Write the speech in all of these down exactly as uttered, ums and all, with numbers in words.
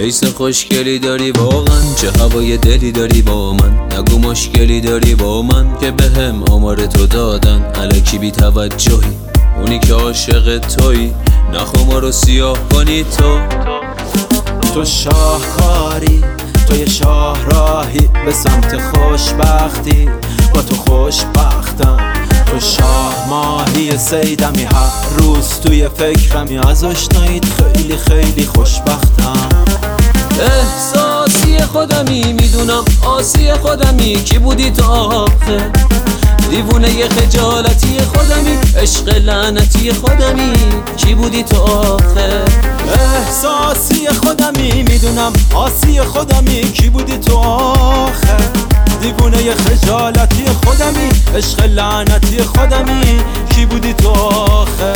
فیس خوشگلی داری واقعا، چه هوای دلی داری با من. نگو مشکلی داری با من که به هم آمار تو دادن. الکی بی توجهی اونی که عاشق تویی، نخوا ما رو سیاه کنی. تو تو شاهکاری، تو یه شاه راهی به سمت خوشبختی. با تو خوشبختم، تو شاه ماهی سیدمی، هر روز توی فکرمی. از آشناییت خیلی خیلی خوشبختم. احساسی خودمی، میدونم آسی خودمی. کی بودی تو آخه؟ دیوونه ی خجالتی خودمی، عشق لعنتی خودمی. کی بودی تو آخه؟ احساسی خودمی، میدونم آسی خودمی. کی بودی تو آخه؟ دیوونه ی خجالتی خودمی، عشق لعنتی خودمی. کی بودی تو آخه؟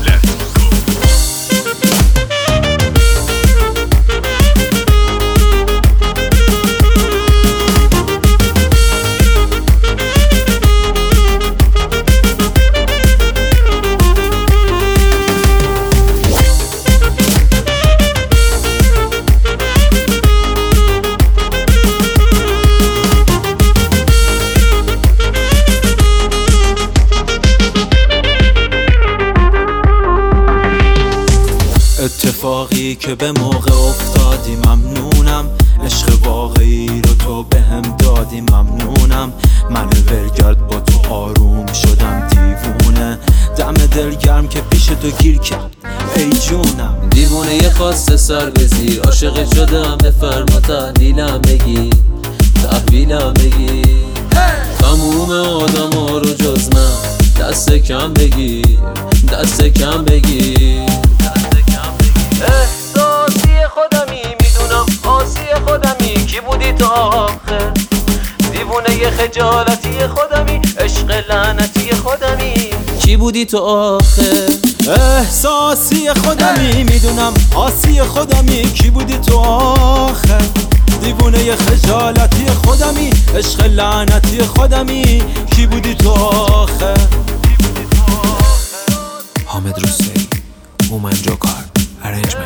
اتفاقی که به موقع افتادی ممنونم. عشق واقعی رو تو به هم دادی ممنونم. من ولگرد با تو آروم شدم دیوونه. دم دلگرم که پیش تو گیر کرد ای جونم. دیوونه یه خواسته سر بزیر، عاشق شدم بفرما تحویلم بگی، تحویلم بگی. تموم آدم ها رو جز من دست کم بگیر، دست کم بگیر. احساسی خودمی، میدونم آسی خودمی. کی بودی تو آخه؟ دیوونه ی خجالتی خودمی، عشق لعنتی خودمی. کی بودی تو آخه؟ احساسی خودمی، میدونم آسی خودمی. کی بودی تو آخه؟ دیوونه ی خجالتی خودمی، عشق لعنتی خودمی. کی بودی تو آخه؟ حامد روستایی، مومن جوکار، arrangement.